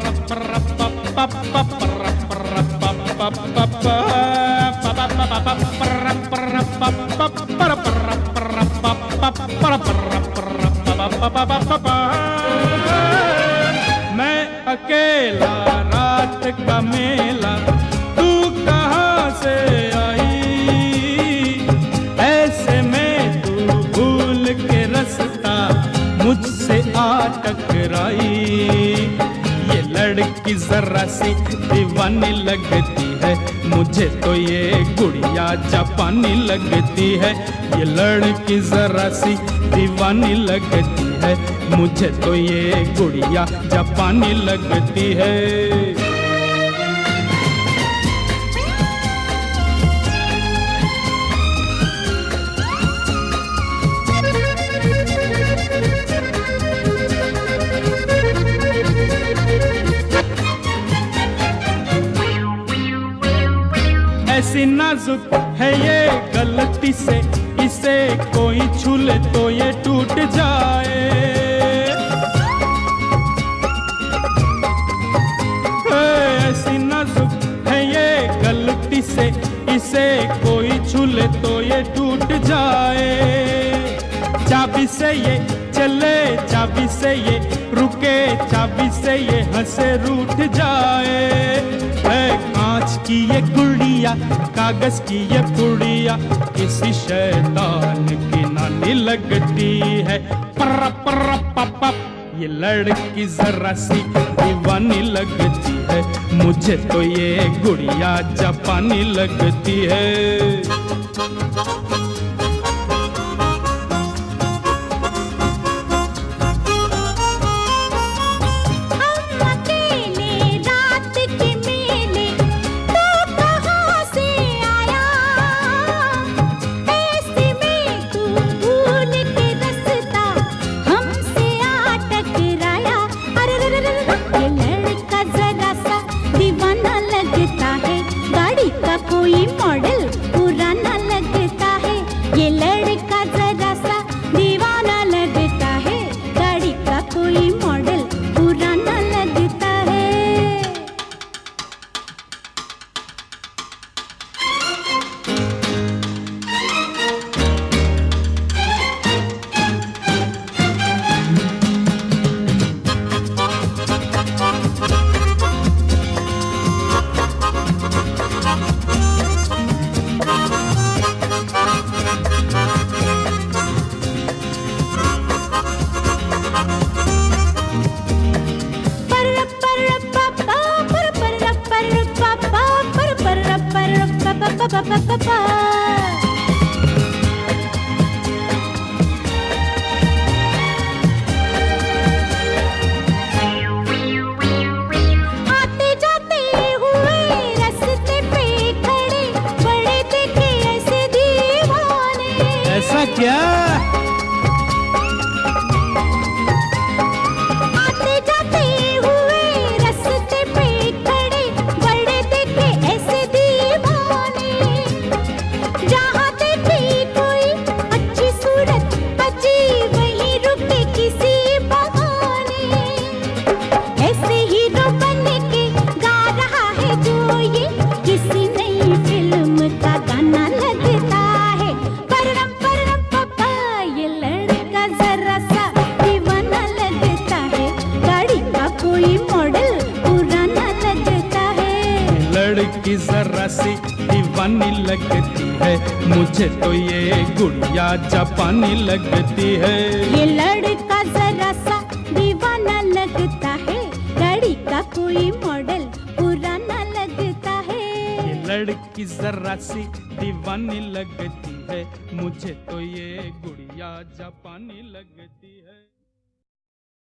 मैं अकेला रात का मेला, तू कहाँ से आई? ऐसे में तू भूल के रास्ता मुझसे आ टकराई। ये लड़की जरा सी दीवानी लगती है, मुझे तो ये गुड़िया जापानी लगती है। ये लड़की जरा सी दीवानी लगती है, मुझे तो ये गुड़िया जापानी लगती है। ऐसी नाजुक है ये गलती से, इसे कोई छू ले तो ये टूट जाए। ऐसी नाजुक है ये गलती से, इसे कोई छू ले तो ये टूट जाए। चाबी से ये चले, चाबी से ये रुके, चाबी से ये हंसे रूठ जाए। कांच की ये गुड़िया, कागज की ये पुड़िया, किसी शैतान की नानी लगती है। पर्रा पर्रा पप, ये लड़की जरा सी दीवानी लगती है, मुझे तो ये गुड़िया जापानी लगती है। कोई मॉडल पुराना लगता है, ये लड़का जरा सा दीवाना लगता है। गाड़ी का कोई मॉडल पुराना लगता है। आते जाते हुए रास्ते पे खड़े, बड़े देखे ऐसे दीवाने। ऐसा क्या? आते जाते हुए रास्ते पे खड़े, बड़े देखे ऐसे दीवाने। जहाँ देखी कोई अच्छी सूरत अच्छी, वहीं रुके किसी बहाने। ऐसे हीरो बन के गा रहा है जो ये, किसी नई फिल्म का गाना लगता है। पररम पररम पप्पा, ये लड़का जरा सा दीवाना लगता है। गाड़ी का कोई मॉडल पुराना लगता है। लड़की जरा सी दीवानी लगती है, मुझे तो ये गुड़िया जापानी लगती है। ये लड़का जरा सा दीवाना लगता है, गाड़ी का कोई मॉडल पुराना लगता है। ये लड़की जरा सी दीवानी लगती है, मुझे तो ये गुड़िया जापानी लगती है।